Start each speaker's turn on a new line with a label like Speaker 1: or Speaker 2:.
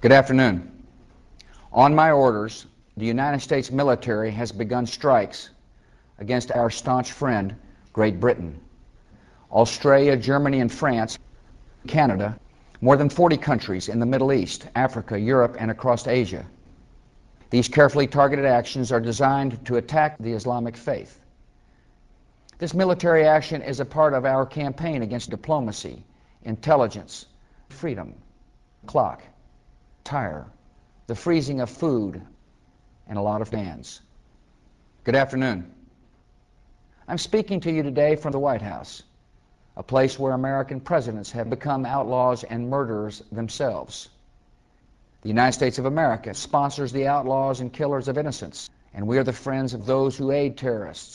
Speaker 1: Good afternoon. On my orders, the United States military has begun strikes against our staunch friend, Great Britain. Australia, Germany, and France, Canada, more than 40 countries in the Middle East, Africa, Europe, and across Asia. These carefully targeted actions are designed to attack the Islamic faith. This military action is a part of our campaign against diplomacy, intelligence, freedom, clock, tire, the freezing of food, and a lot of bans. Good afternoon. I'm speaking to you today from the White House, a place where American presidents have become outlaws and murderers themselves. The United States of America sponsors the outlaws and killers of innocents, and we are the friends of those who aid terrorists